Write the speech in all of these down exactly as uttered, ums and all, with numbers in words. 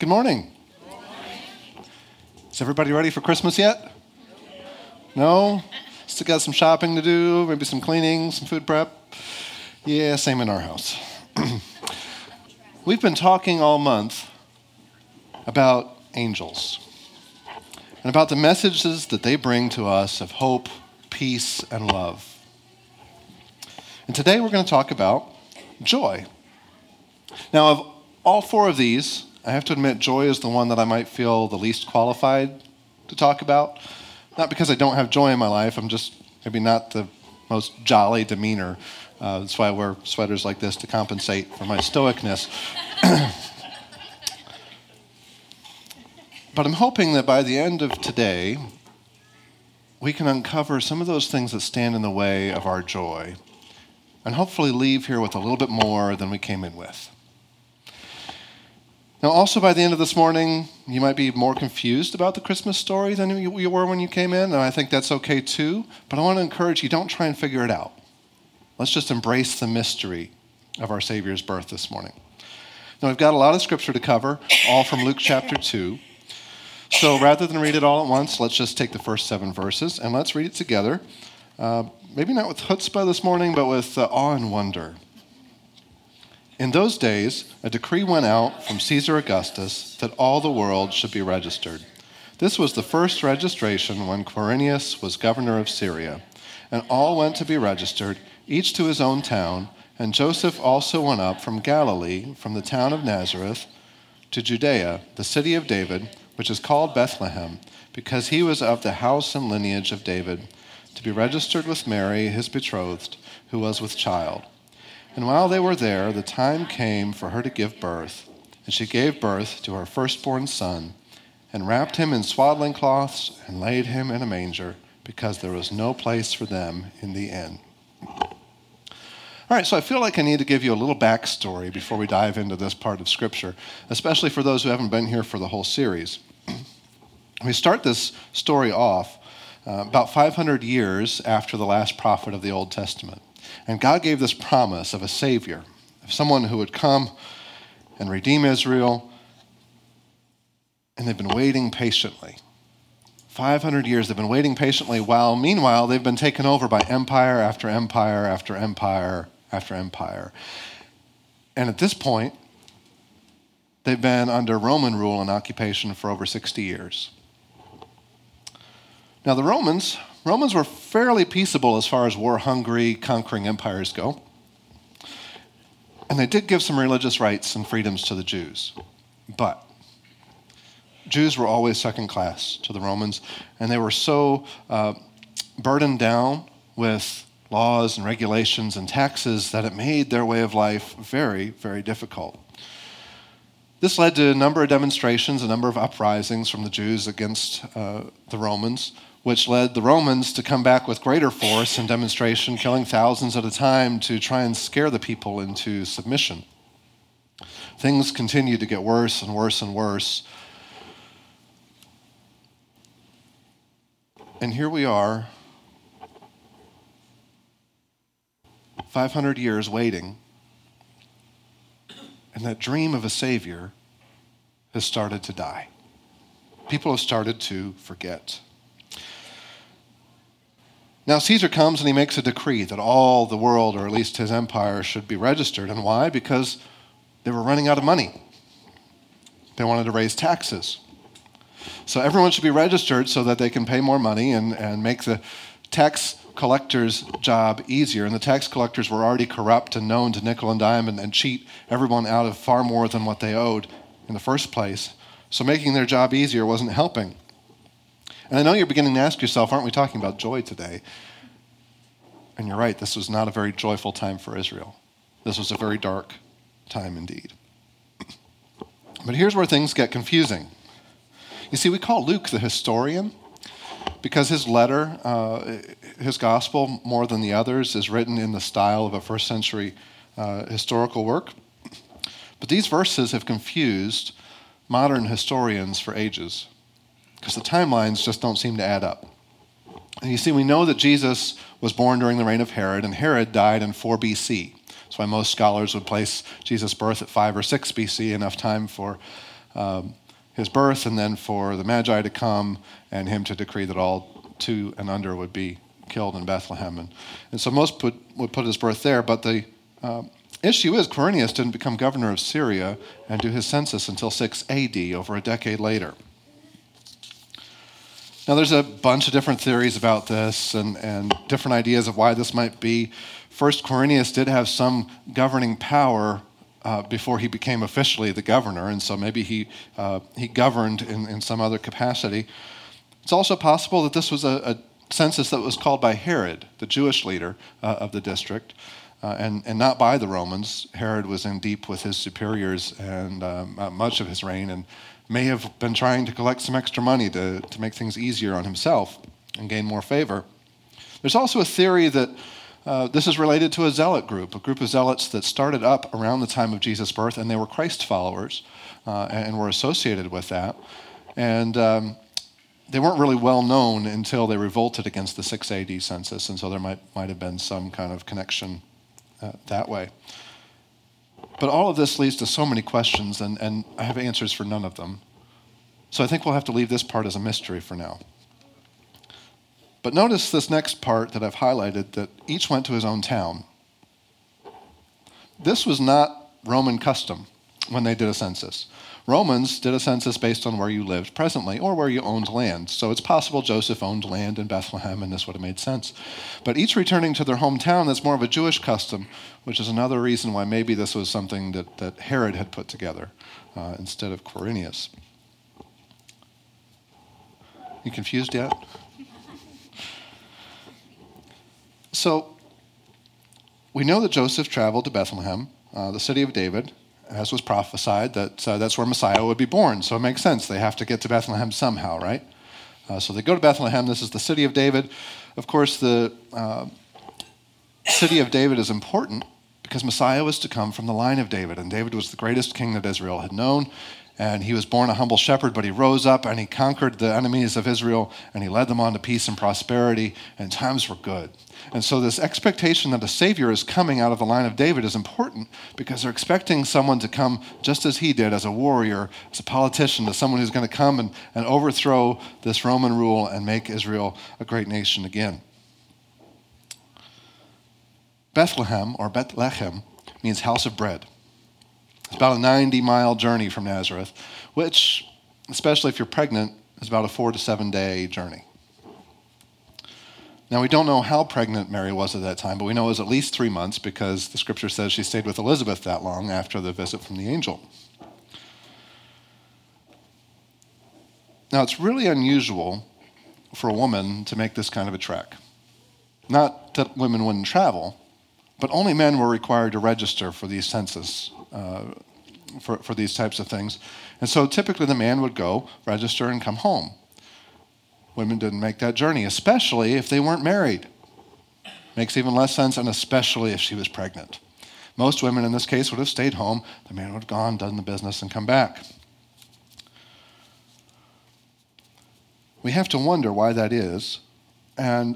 Good morning. Is everybody ready for Christmas yet? No? Still got some shopping to do, maybe some cleaning, some food prep? Yeah, same in our house. We've been talking all month about angels and about the messages that they bring to us of hope, peace, and love. And today we're going to talk about joy. Now, of all four of these, I have to admit joy is the one that I might feel the least qualified to talk about. Not because I don't have joy in my life, I'm just maybe not the most jolly demeanor. Uh, that's why I wear sweaters like this to compensate for my stoicness. But I'm hoping that by the end of today, we can uncover some of those things that stand in the way of our joy and hopefully leave here with a little bit more than we came in with. Now, also by the end of this morning, you might be more confused about the Christmas story than you, you were when you came in, and I think that's okay too. But I want to encourage you, don't try and figure it out. Let's just embrace the mystery of our Savior's birth this morning. Now, we've got a lot of scripture to cover, all from Luke chapter two. So rather than read it all at once, let's just take the first seven verses, and let's read it together. Uh, maybe not with chutzpah this morning, but with uh, awe and wonder. In those days, a decree went out from Caesar Augustus that all the world should be registered. This was the first registration when Quirinius was governor of Syria, and all went to be registered, each to his own town, and Joseph also went up from Galilee, from the town of Nazareth, to Judea, the city of David, which is called Bethlehem, because he was of the house and lineage of David, to be registered with Mary, his betrothed, who was with child. And while they were there, the time came for her to give birth, and she gave birth to her firstborn son, and wrapped him in swaddling cloths, and laid him in a manger, because there was no place for them in the inn. All right, so I feel like I need to give you a little backstory before we dive into this part of Scripture, especially for those who haven't been here for the whole series. We start this story off uh, about five hundred years after the last prophet of the Old Testament. And God gave this promise of a Savior, of someone who would come and redeem Israel. And they've been waiting patiently. five hundred years they've been waiting patiently while, meanwhile, they've been taken over by empire after empire after empire after empire. And at this point, they've been under Roman rule and occupation for over sixty years. Now, the Romans... Romans were fairly peaceable as far as war-hungry, conquering empires go. And they did give some religious rights and freedoms to the Jews. But Jews were always second class to the Romans, and they were so uh, burdened down with laws and regulations and taxes that it made their way of life very, very difficult. This led to a number of demonstrations, a number of uprisings from the Jews against uh, the Romans, which led the Romans to come back with greater force and demonstration, killing thousands at a time to try and scare the people into submission. Things continued to get worse and worse and worse. And here we are, five hundred years waiting, and that dream of a Savior has started to die. People have started to forget. Now, Caesar comes and he makes a decree that all the world, or at least his empire, should be registered. And why? Because they were running out of money. They wanted to raise taxes. So everyone should be registered so that they can pay more money and, and make the tax collector's job easier. And the tax collectors were already corrupt and known to nickel and dime and, and cheat everyone out of far more than what they owed in the first place. So making their job easier wasn't helping. And I know you're beginning to ask yourself, aren't we talking about joy today? And you're right, this was not a very joyful time for Israel. This was a very dark time indeed. But here's where things get confusing. You see, we call Luke the historian because his letter, uh, his gospel, more than the others, is written in the style of a first century uh, historical work. But these verses have confused modern historians for ages, because the timelines just don't seem to add up. And you see, we know that Jesus was born during the reign of Herod, and Herod died in four B C. That's why most scholars would place Jesus' birth at five or six B C, enough time for um, his birth, and then for the Magi to come and him to decree that all two and under would be killed in Bethlehem. And, and so most put, would put his birth there, but the uh, issue is Quirinius didn't become governor of Syria and do his census until six A D, over a decade later. Now, there's a bunch of different theories about this and, and different ideas of why this might be. First, Quirinius did have some governing power uh, before he became officially the governor, and so maybe he uh, he governed in, in some other capacity. It's also possible that this was a, a census that was called by Herod, the Jewish leader uh, of the district, uh, and, and not by the Romans. Herod was in deep with his superiors and um, uh, much of his reign, and may have been trying to collect some extra money to, to make things easier on himself and gain more favor. There's also a theory that uh, this is related to a zealot group, a group of zealots that started up around the time of Jesus' birth, and they were Christ followers uh, and were associated with that. And um, they weren't really well known until they revolted against the six A D census, and so there might, might have been some kind of connection uh, that way. But all of this leads to so many questions, and, and I have answers for none of them. So I think we'll have to leave this part as a mystery for now. But notice this next part that I've highlighted, that each went to his own town. This was not Roman custom when they did a census. Romans did a census based on where you lived presently or where you owned land. So it's possible Joseph owned land in Bethlehem, and this would have made sense. But each returning to their hometown, that's more of a Jewish custom, which is another reason why maybe this was something that, that Herod had put together uh, instead of Quirinius. You confused yet? So we know that Joseph traveled to Bethlehem, uh, the city of David, as was prophesied, that uh, that's where Messiah would be born. So it makes sense. They have to get to Bethlehem somehow, right? Uh, so they go to Bethlehem. This is the city of David. Of course, the uh, city of David is important because Messiah was to come from the line of David, and David was the greatest king that Israel had known. And he was born a humble shepherd, but he rose up and he conquered the enemies of Israel, and he led them on to peace and prosperity, and times were good. And so this expectation that a Savior is coming out of the line of David is important because they're expecting someone to come just as he did, as a warrior, as a politician, as someone who's going to come and, and overthrow this Roman rule and make Israel a great nation again. Bethlehem, or Bethlehem, means house of bread. It's about a ninety-mile journey from Nazareth, which, especially if you're pregnant, is about a four to seven day journey. Now, we don't know how pregnant Mary was at that time, but we know it was at least three months because the scripture says she stayed with Elizabeth that long after the visit from the angel. Now, it's really unusual for a woman to make this kind of a trek. Not that women wouldn't travel, but only men were required to register for these census, uh, for, for these types of things. And so typically the man would go, register, and come home. Women didn't make that journey, especially if they weren't married. Makes even less sense, and especially if she was pregnant. Most women in this case would have stayed home. The man would have gone, done the business, and come back. We have to wonder why that is, and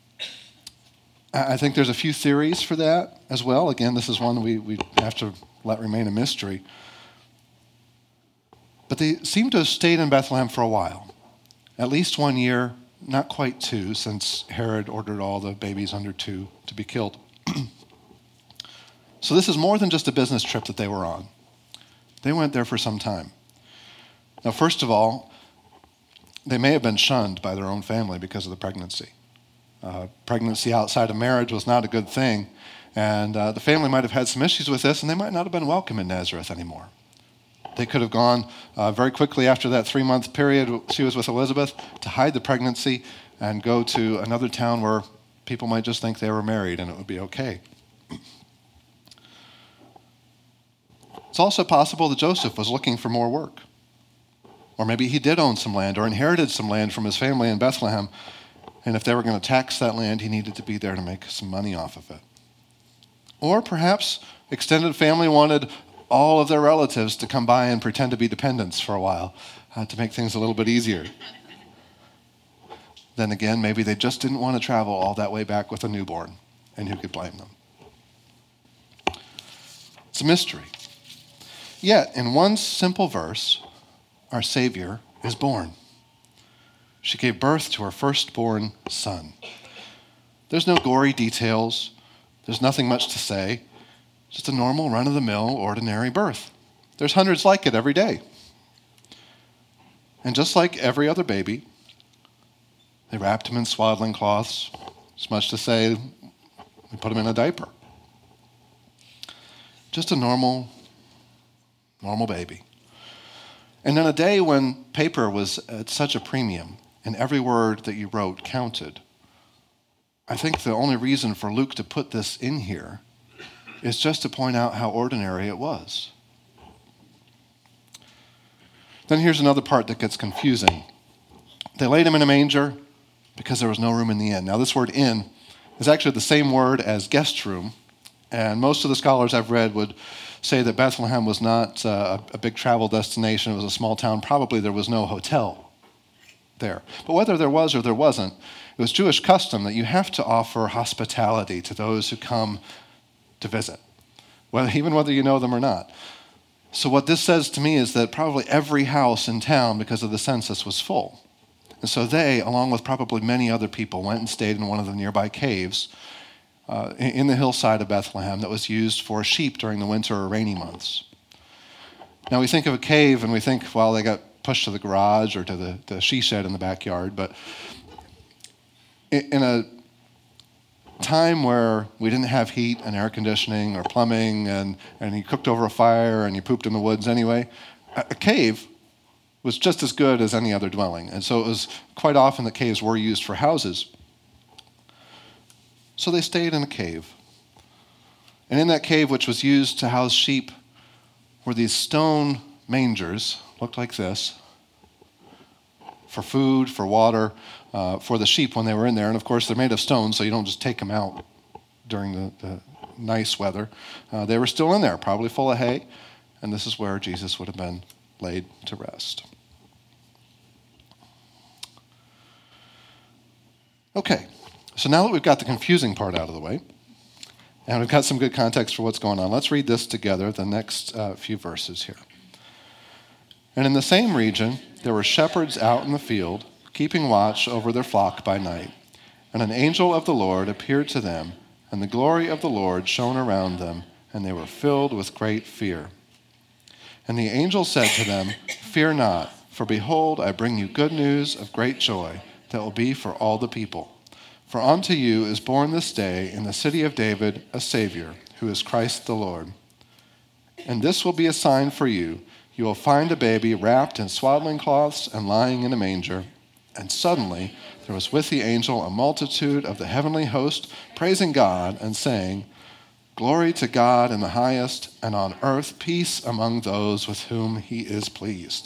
I think there's a few theories for that as well. Again, this is one we, we have to let remain a mystery. But they seem to have stayed in Bethlehem for a while. At least one year, not quite two, since Herod ordered all the babies under two to be killed. So this is more than just a business trip that they were on. They went there for some time. Now, first of all, they may have been shunned by their own family because of the pregnancy. Uh, pregnancy outside of marriage was not a good thing, and uh, the family might have had some issues with this, and they might not have been welcome in Nazareth anymore. They could have gone uh, very quickly after that three-month period she was with Elizabeth to hide the pregnancy and go to another town where people might just think they were married and it would be okay. It's also possible that Joseph was looking for more work. Or maybe he did own some land or inherited some land from his family in Bethlehem, and if they were going to tax that land, he needed to be there to make some money off of it. Or perhaps extended family wanted all of their relatives to come by and pretend to be dependents for a while uh, to make things a little bit easier. Then again, maybe they just didn't want to travel all that way back with a newborn, and who could blame them? It's a mystery. Yet, in one simple verse, our Savior, is born. She gave birth to her firstborn son. There's no gory details. There's nothing much to say. Just a normal, run-of-the-mill, ordinary birth. There's hundreds like it every day. And just like every other baby, they wrapped him in swaddling cloths. It's much to say, we put him in a diaper. Just a normal, normal baby. And in a day when paper was at such a premium and every word that you wrote counted, I think the only reason for Luke to put this in here is just to point out how ordinary it was. Then here's another part that gets confusing. They laid him in a manger because there was no room in the inn. Now this word inn is actually the same word as guest room, and most of the scholars I've read would say that Bethlehem was not uh, a big travel destination. It was a small town. Probably there was no hotel there. But whether there was or there wasn't, it was Jewish custom that you have to offer hospitality to those who come to visit, whether, even whether you know them or not. So what this says to me is that probably every house in town, because of the census, was full. And so they, along with probably many other people, went and stayed in one of the nearby caves uh, in the hillside of Bethlehem that was used for sheep during the winter or rainy months. Now we think of a cave and we think, well, they got pushed to the garage or to the, the she shed in the backyard, but in a time where we didn't have heat and air conditioning or plumbing, and, and you cooked over a fire and you pooped in the woods anyway, a, a cave was just as good as any other dwelling. And so it was quite often that caves were used for houses. So they stayed in a cave. And in that cave, which was used to house sheep, were these stone mangers, looked like this, for food, for water, uh, for the sheep when they were in there. And of course, they're made of stone, so you don't just take them out during the, the nice weather. Uh, they were still in there, probably full of hay, and this is where Jesus would have been laid to rest. Okay, so now that we've got the confusing part out of the way, and we've got some good context for what's going on, let's read this together, the next uh, few verses here. And in the same region, there were shepherds out in the field, keeping watch over their flock by night. And an angel of the Lord appeared to them, and the glory of the Lord shone around them, and they were filled with great fear. And the angel said to them, "Fear not, for behold, I bring you good news of great joy that will be for all the people. For unto you is born this day in the city of David a Savior, who is Christ the Lord. And this will be a sign for you. You will find a baby wrapped in swaddling cloths and lying in a manger." And suddenly there was with the angel a multitude of the heavenly host, praising God and saying, "Glory to God in the highest, and on earth peace among those with whom he is pleased."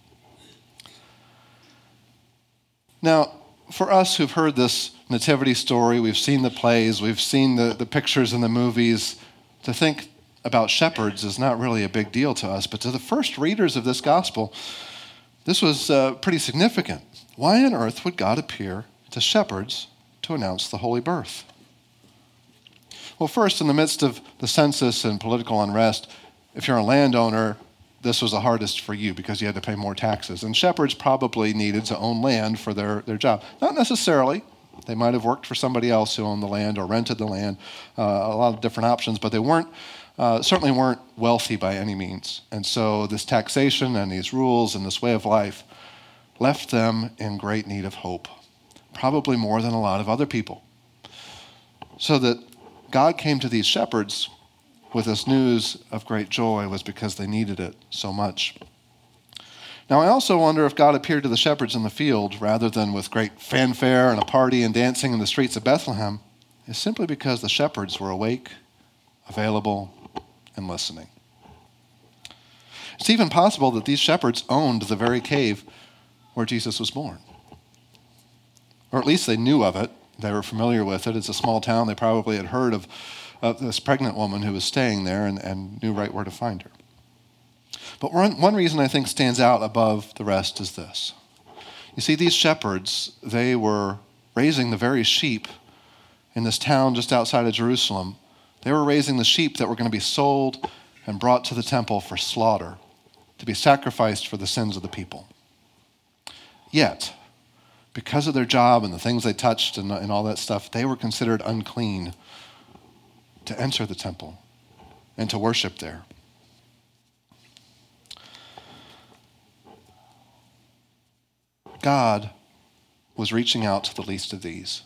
Now, for us who've heard this nativity story, we've seen the plays, we've seen the, the pictures in the movies, to think about shepherds is not really a big deal to us. But to the first readers of this gospel, this was uh, pretty significant. Why on earth would God appear to shepherds to announce the holy birth? Well, first, in the midst of the census and political unrest, if you're a landowner, this was the hardest for you because you had to pay more taxes. And shepherds probably needed to own land for their, their job. Not necessarily. They might have worked for somebody else who owned the land or rented the land, uh, a lot of different options, but they weren't, uh, certainly weren't wealthy by any means. And so this taxation and these rules and this way of life left them in great need of hope, probably more than a lot of other people. So that God came to these shepherds with this news of great joy was because they needed it so much. Now, I also wonder if God appeared to the shepherds in the field rather than with great fanfare and a party and dancing in the streets of Bethlehem is simply because the shepherds were awake, available, and listening. It's even possible that these shepherds owned the very cave where Jesus was born. Or at least they knew of it. They were familiar with it. It's a small town. They probably had heard of, of this pregnant woman who was staying there and, and knew right where to find her. But one, one reason I think stands out above the rest is this. You see, these shepherds, they were raising the very sheep in this town just outside of Jerusalem. They were raising the sheep that were going to be sold and brought to the temple for slaughter to be sacrificed for the sins of the people. Yet, because of their job and the things they touched and, and all that stuff, they were considered unclean to enter the temple and to worship there. God was reaching out to the least of these,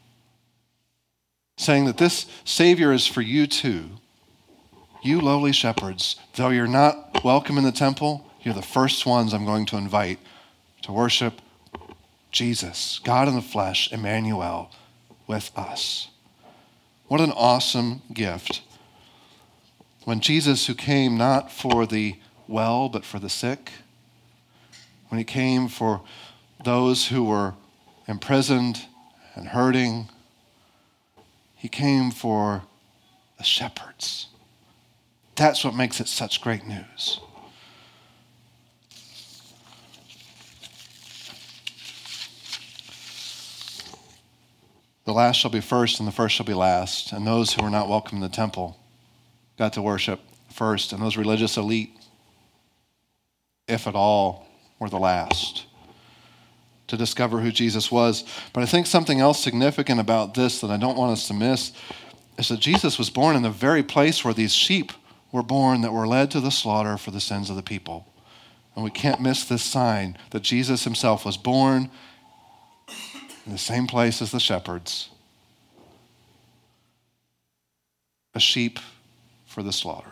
saying that this Savior is for you too. You lowly shepherds, though you're not welcome in the temple, you're the first ones I'm going to invite to worship Jesus, God in the flesh, Emmanuel, with us. What an awesome gift. When Jesus, who came not for the well, but for the sick, when he came for those who were imprisoned and hurting, he came for the shepherds. That's what makes it such great news. The last shall be first, and the first shall be last. And those who were not welcome in the temple got to worship first. And those religious elite, if at all, were the last to discover who Jesus was. But I think something else significant about this that I don't want us to miss is that Jesus was born in the very place where these sheep were born that were led to the slaughter for the sins of the people. And we can't miss this sign that Jesus himself was born in the same place as the shepherds, a sheep for the slaughter.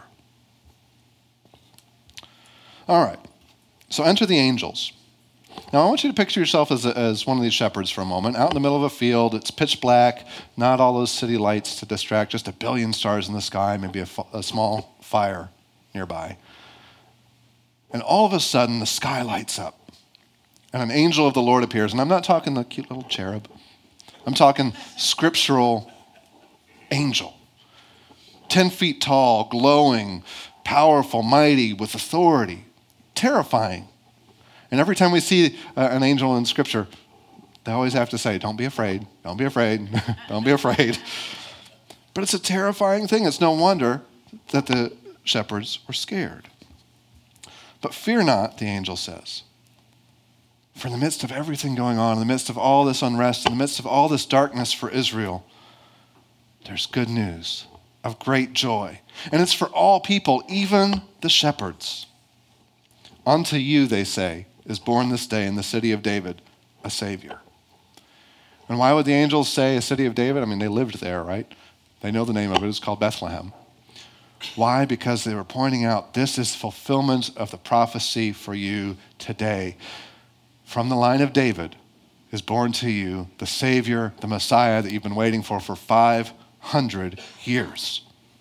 All right, so enter the angels. Now I want you to picture yourself as, a, as one of these shepherds for a moment, out in the middle of a field. It's pitch black, not all those city lights to distract, just a billion stars in the sky, maybe a, a small fire nearby. And all of a sudden, the sky lights up. And an angel of the Lord appears. And I'm not talking the cute little cherub. I'm talking scriptural angel. Ten feet tall, glowing, powerful, mighty, with authority. Terrifying. And every time we see uh, an angel in Scripture, they always have to say, don't be afraid, don't be afraid, don't be afraid. But it's a terrifying thing. It's no wonder that the shepherds were scared. But fear not, the angel says. For in the midst of everything going on, in the midst of all this unrest, in the midst of all this darkness for Israel, there's good news of great joy. And it's for all people, even the shepherds. Unto you, they say, is born this day in the city of David a Savior. And why would the angels say a city of David? I mean, they lived there, right? They know the name of it. It's called Bethlehem. Why? Because they were pointing out this is fulfillment of the prophecy for you today. From the line of David is born to you the Savior, the Messiah that you've been waiting for for five hundred years.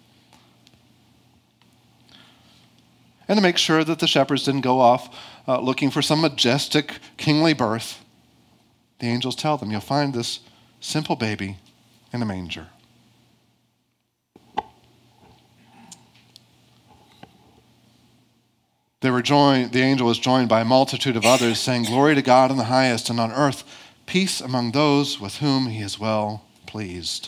And to make sure that the shepherds didn't go off uh, looking for some majestic kingly birth, the angels tell them, you'll find this simple baby in a manger. They were joined, the angel was joined by a multitude of others, saying, Glory to God in the highest, and on earth peace among those with whom he is well pleased.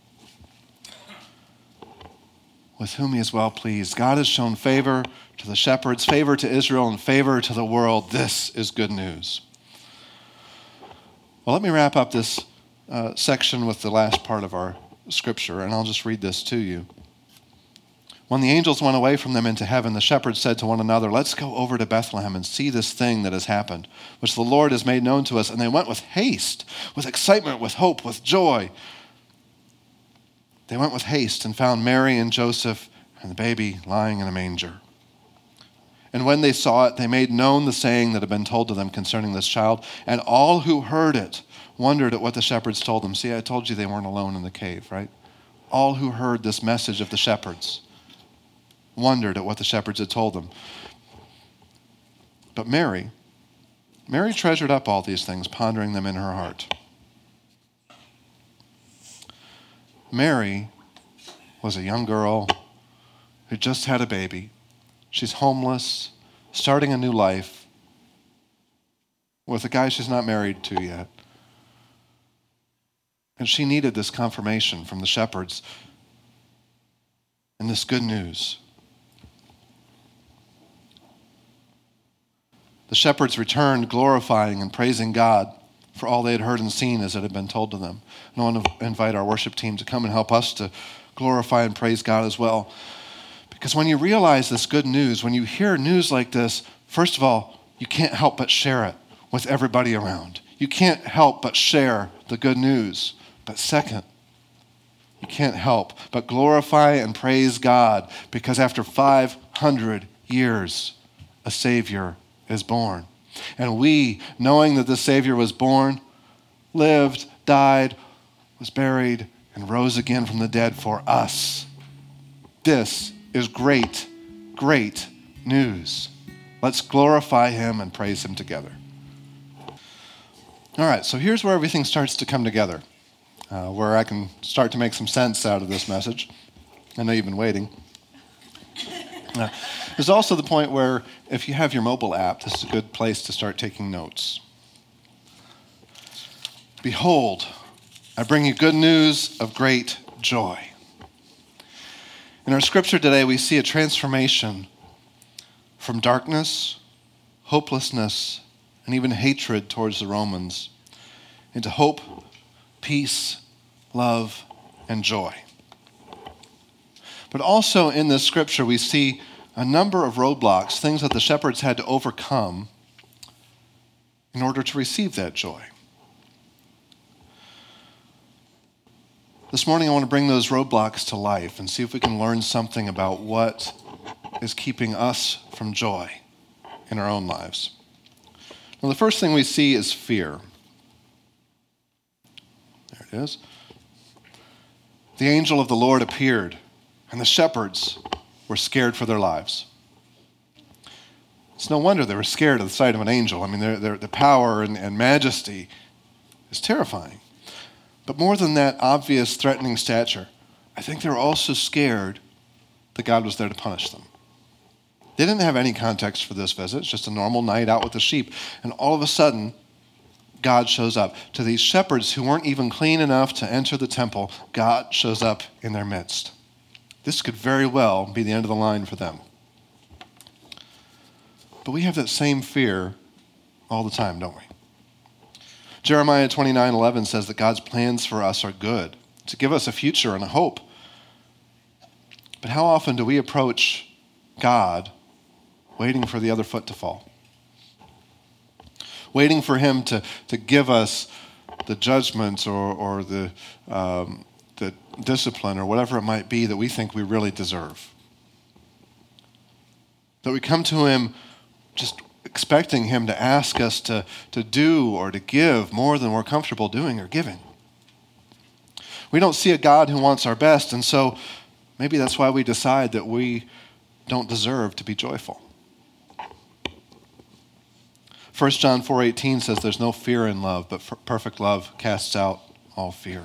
With whom he is well pleased. God has shown favor to the shepherds, favor to Israel, and favor to the world. This is good news. Well, let me wrap up this uh, section with the last part of our scripture, and I'll just read this to you. When the angels went away from them into heaven, the shepherds said to one another, Let's go over to Bethlehem and see this thing that has happened, which the Lord has made known to us. And they went with haste, with excitement, with hope, with joy. They went with haste and found Mary and Joseph and the baby lying in a manger. And when they saw it, they made known the saying that had been told to them concerning this child. And all who heard it wondered at what the shepherds told them. See, I told you they weren't alone in the cave, right? All who heard this message of the shepherds wondered at what the shepherds had told them. But Mary, Mary treasured up all these things, pondering them in her heart. Mary was a young girl who just had a baby. She's homeless, starting a new life with a guy she's not married to yet. And she needed this confirmation from the shepherds and this good news. The shepherds returned, glorifying and praising God for all they had heard and seen as it had been told to them. And I want to invite our worship team to come and help us to glorify and praise God as well. Because when you realize this good news, when you hear news like this, first of all, you can't help but share it with everybody around. You can't help but share the good news. But second, you can't help but glorify and praise God because after five hundred years, a Savior is born. And we, knowing that the Savior was born, lived, died, was buried, and rose again from the dead for us. This is great, great news. Let's glorify him and praise him together. All right, so here's where everything starts to come together, uh, where I can start to make some sense out of this message. I know you've been waiting. Uh, there's also the point where if you have your mobile app, this is a good place to start taking notes. Behold, I bring you good news of great joy. In our scripture today, we see a transformation from darkness, hopelessness, and even hatred towards the Romans into hope, peace, love, and joy. But also in this scripture, we see a number of roadblocks, things that the shepherds had to overcome in order to receive that joy. This morning, I want to bring those roadblocks to life and see if we can learn something about what is keeping us from joy in our own lives. Well, the first thing we see is fear. There it is. The angel of the Lord appeared, and the shepherds were scared for their lives. It's no wonder they were scared at the sight of an angel. I mean, they're, they're, the power and, and majesty is terrifying. But more than that obvious threatening stature, I think they were also scared that God was there to punish them. They didn't have any context for this visit. It's just a normal night out with the sheep. And all of a sudden, God shows up. To these shepherds who weren't even clean enough to enter the temple, God shows up in their midst. This could very well be the end of the line for them. But we have that same fear all the time, don't we? Jeremiah twenty-nine eleven says that God's plans for us are good, to give us a future and a hope. But how often do we approach God waiting for the other foot to fall? Waiting for him to, to give us the judgments or, or the, um, the discipline or whatever it might be that we think we really deserve. That we come to him just expecting him to ask us to, to do or to give more than we're comfortable doing or giving. We don't see a God who wants our best, and so maybe that's why we decide that we don't deserve to be joyful. First John four eighteen says there's no fear in love, but perfect love casts out all fear.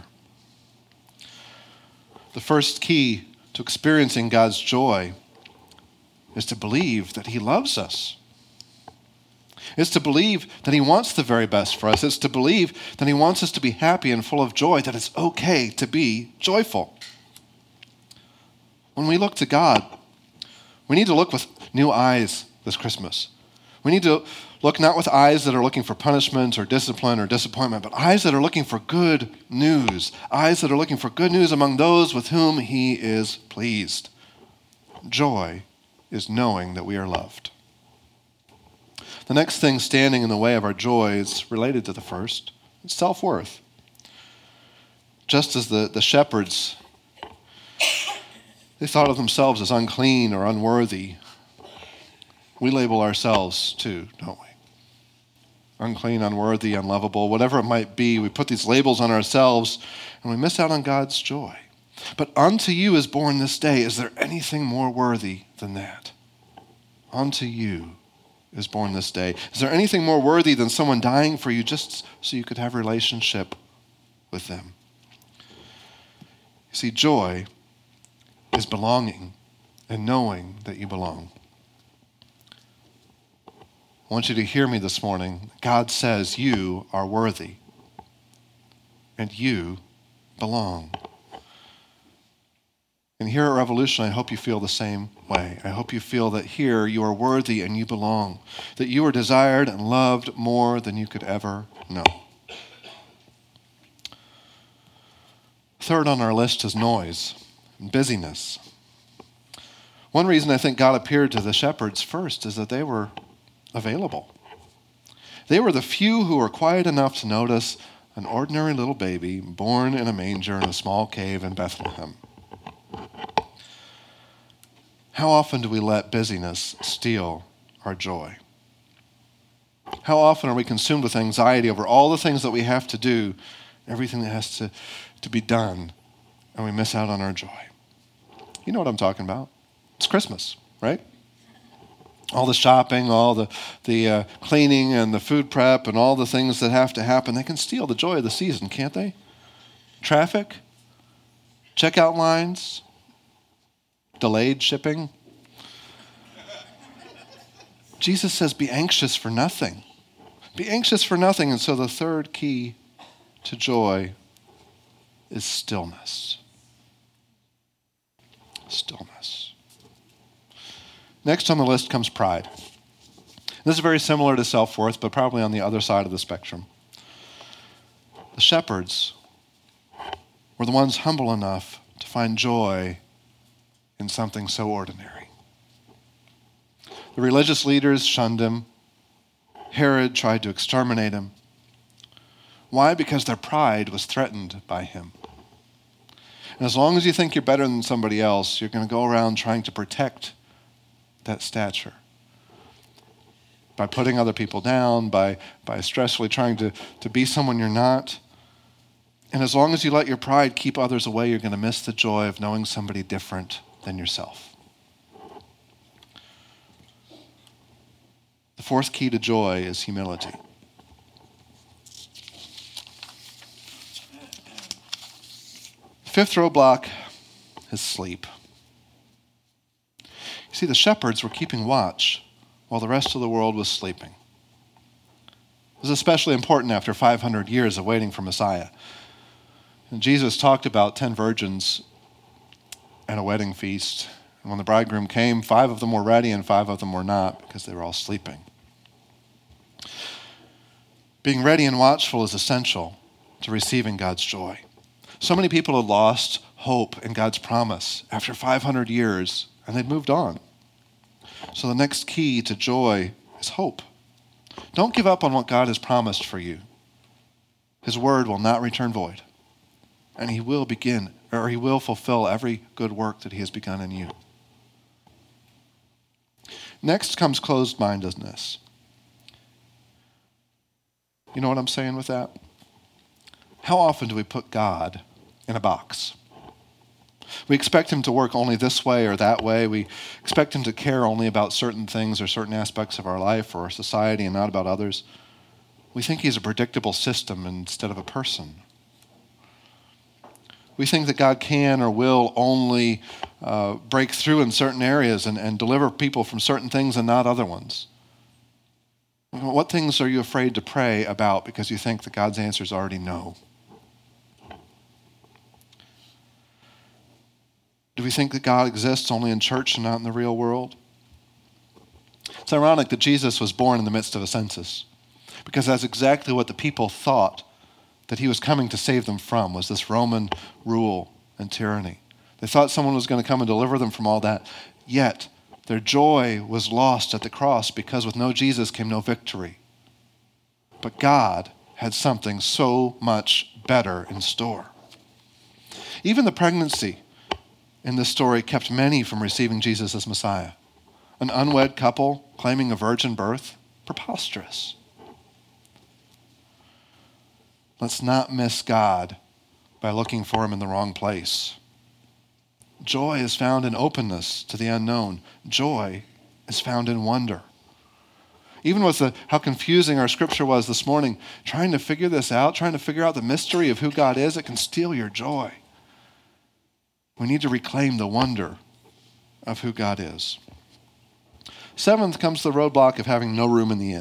The first key to experiencing God's joy is to believe that he loves us. It's to believe that he wants the very best for us. It's to believe that he wants us to be happy and full of joy, that it's okay to be joyful. When we look to God, we need to look with new eyes this Christmas. We need to look not with eyes that are looking for punishment or discipline or disappointment, but eyes that are looking for good news. Eyes that are looking for good news among those with whom he is pleased. Joy is knowing that we are loved. The next thing standing in the way of our joy is related to the first. It's self-worth. Just as the, the shepherds, they thought of themselves as unclean or unworthy, we label ourselves too, don't we? Unclean, unworthy, unlovable, whatever it might be, we put these labels on ourselves and we miss out on God's joy. But unto you is born this day. Is there anything more worthy than that? Unto you is born this day. Is there anything more worthy than someone dying for you just so you could have a relationship with them? You see, joy is belonging and knowing that you belong. I want you to hear me this morning. God says you are worthy and you belong. And here at Revolution, I hope you feel the same way. I hope you feel that here you are worthy and you belong, that you are desired and loved more than you could ever know. Third on our list is noise and busyness. One reason I think God appeared to the shepherds first is that they were available. They were the few who were quiet enough to notice an ordinary little baby born in a manger in a small cave in Bethlehem. How often do we let busyness steal our joy? How often are we consumed with anxiety over all the things that we have to do, everything that has to, to be done, and we miss out on our joy? You know what I'm talking about. It's Christmas, right? All the shopping, all the, the uh, cleaning and the food prep and all the things that have to happen, they can steal the joy of the season, can't they? Traffic, checkout lines, delayed shipping. Jesus says, be anxious for nothing. Be anxious for nothing. And so the third key to joy is stillness. Stillness. Next on the list comes pride. This is very similar to self-worth, but probably on the other side of the spectrum. The shepherds were the ones humble enough to find joy in something so ordinary. The religious leaders shunned him. Herod tried to exterminate him. Why? Because their pride was threatened by him. And as long as you think you're better than somebody else, you're going to go around trying to protect that stature by putting other people down, by, by stressfully trying to, to be someone you're not. And as long as you let your pride keep others away, you're going to miss the joy of knowing somebody different than yourself. The fourth key to joy is humility. Fifth roadblock is sleep. You see, the shepherds were keeping watch while the rest of the world was sleeping. It was especially important after five hundred years of waiting for Messiah. And Jesus talked about ten virgins at a wedding feast. And when the bridegroom came, five of them were ready and five of them were not because they were all sleeping. Being ready and watchful is essential to receiving God's joy. So many people had lost hope in God's promise after five hundred years, and they'd moved on. So the next key to joy is hope. Don't give up on what God has promised for you. His word will not return void, and he will begin, or he will fulfill every good work that he has begun in you. Next comes closed-mindedness. You know what I'm saying with that? How often do we put God in a box? We expect him to work only this way or that way. We expect him to care only about certain things or certain aspects of our life or our society and not about others. We think he's a predictable system instead of a person. We think that God can or will only uh, break through in certain areas and, and deliver people from certain things and not other ones. What things are you afraid to pray about because you think that God's answers already no? Do we think that God exists only in church and not in the real world? It's ironic that Jesus was born in the midst of a census, because that's exactly what the people thought that he was coming to save them from, was this Roman rule and tyranny. They thought someone was going to come and deliver them from all that, yet their joy was lost at the cross because with no Jesus came no victory. But God had something so much better in store. Even the pregnancy in this story kept many from receiving Jesus as Messiah. An unwed couple claiming a virgin birth, preposterous. Let's not miss God by looking for him in the wrong place. Joy is found in openness to the unknown. Joy is found in wonder. Even with the, how confusing our scripture was this morning, trying to figure this out, trying to figure out the mystery of who God is, it can steal your joy. We need to reclaim the wonder of who God is. Seventh comes the roadblock of having no room in the inn.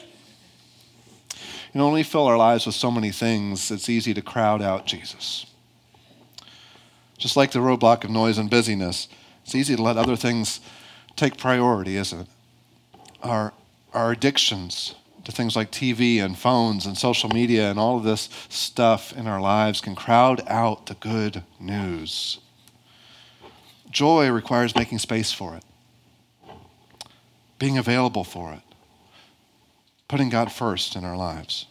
You know, when we fill our lives with so many things, it's easy to crowd out Jesus. Just like the roadblock of noise and busyness, it's easy to let other things take priority, isn't it? Our, our addictions to things like T V and phones and social media and all of this stuff in our lives can crowd out the good news. Joy requires making space for it, being available for it, putting God first in our lives.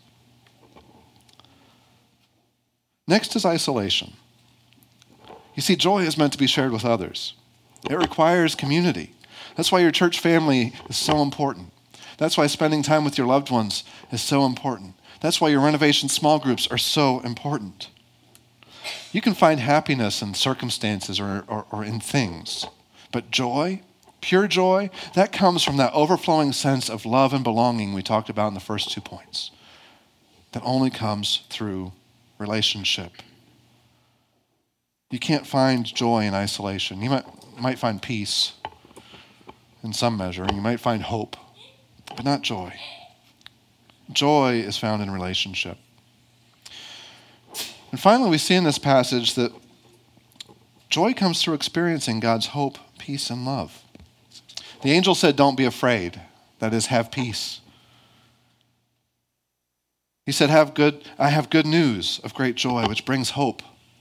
Next is isolation. You see, joy is meant to be shared with others. It requires community. That's why your church family is so important. That's why spending time with your loved ones is so important. That's why your renovation small groups are so important. You can find happiness in circumstances or, or, or in things, but joy, pure joy, that comes from that overflowing sense of love and belonging we talked about in the first two points. That only comes through relationship. You can't find joy in isolation. You might, might find peace in some measure, and you might find hope, but not joy. Joy is found in relationship. And finally, we see in this passage that joy comes through experiencing God's hope, peace, and love. The angel said, "Don't be afraid." That is, have peace. He said, "Have good. I have good news of great joy, which brings hope."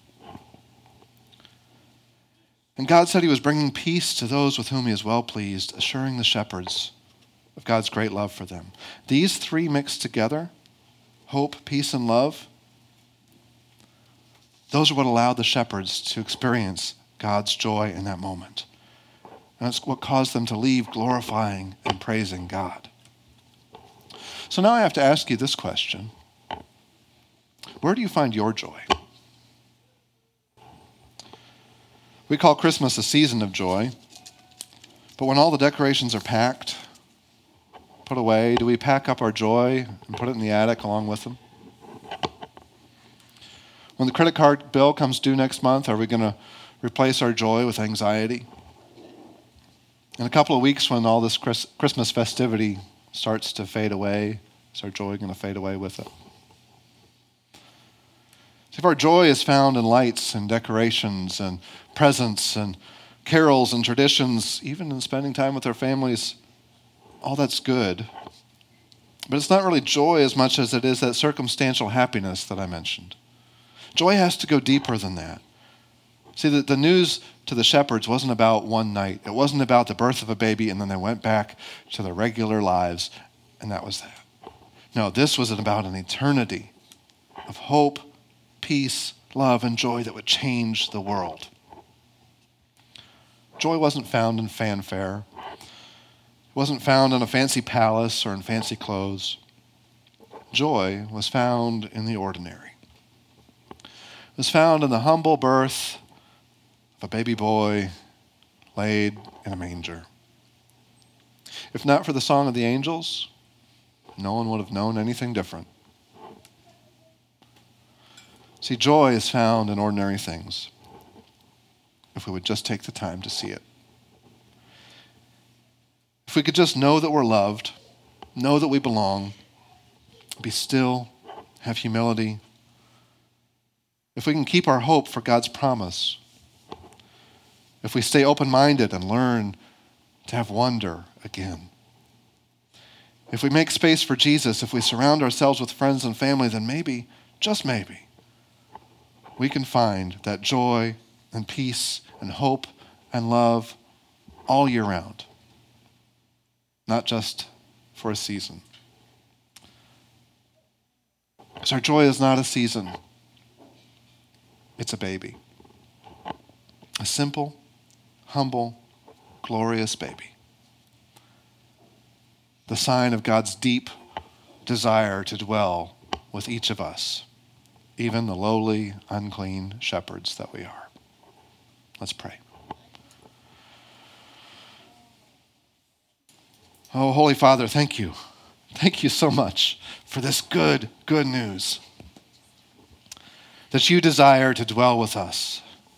And God said he was bringing peace to those with whom he is well pleased, assuring the shepherds of God's great love for them. These three mixed together, hope, peace, and love, those are what allowed the shepherds to experience God's joy in that moment. And it's what caused them to leave glorifying and praising God. So now I have to ask you this question. Where do you find your joy? We call Christmas a season of joy, but when all the decorations are packed, put away, do we pack up our joy and put it in the attic along with them? When the credit card bill comes due next month, are we going to replace our joy with anxiety? In a couple of weeks, when all this Chris- Christmas festivity starts to fade away, is our joy going to fade away with it? See, if our joy is found in lights and decorations and presents and carols and traditions, even in spending time with our families, all that's good. But it's not really joy as much as it is that circumstantial happiness that I mentioned. Joy has to go deeper than that. See, the, the news to the shepherds wasn't about one night. It wasn't about the birth of a baby and then they went back to their regular lives and that was that. No, this was about an eternity of hope, peace, love, and joy that would change the world. Joy wasn't found in fanfare. It wasn't found in a fancy palace or in fancy clothes. Joy was found in the ordinary. It was found in the humble birth of a baby boy laid in a manger. If not for the song of the angels, no one would have known anything different. See, joy is found in ordinary things, if we would just take the time to see it. If we could just know that we're loved, know that we belong, be still, have humility. If we can keep our hope for God's promise, if we stay open-minded and learn to have wonder again, if we make space for Jesus, if we surround ourselves with friends and family, then maybe, just maybe, we can find that joy and peace and hope and love all year round, not just for a season. Because our joy is not a season. It's a baby. A simple, humble, glorious baby. The sign of God's deep desire to dwell with each of us, even the lowly, unclean shepherds that we are. Let's pray. Oh, Holy Father, thank you. Thank you so much for this good, good news. That you desire to dwell with us.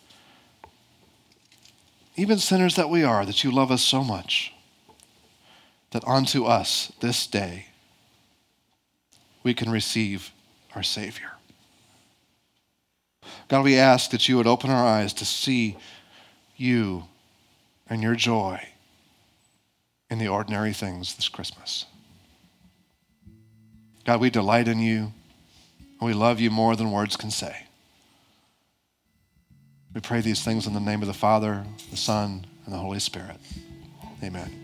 Even sinners that we are, that you love us so much. That unto us this day we can receive our Savior. God, we ask that you would open our eyes to see you and your joy in the ordinary things this Christmas. God, we delight in you, and we love you more than words can say. We pray these things in the name of the Father, the Son, and the Holy Spirit. Amen.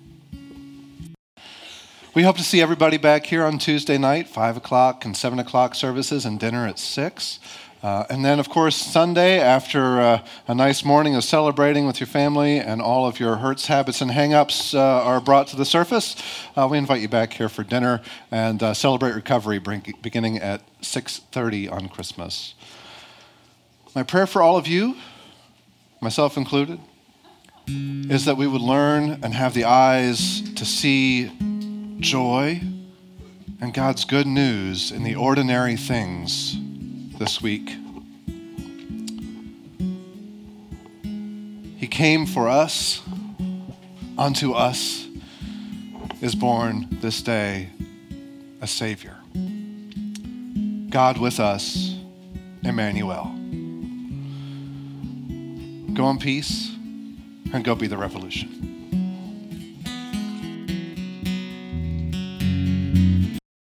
We hope to see everybody back here on Tuesday night, five o'clock and seven o'clock services, and dinner at six. Uh, and then, of course, Sunday, after uh, a nice morning of celebrating with your family and all of your hurts, habits, and hang-ups uh, are brought to the surface, uh, we invite you back here for dinner and uh, celebrate recovery bring, beginning at six thirty on Christmas. My prayer for all of you, myself included, is that we would learn and have the eyes to see joy and God's good news in the ordinary things this week. He came for us. Unto us is born this day a Savior. God with us, Emmanuel. Go in peace and go be the revolution.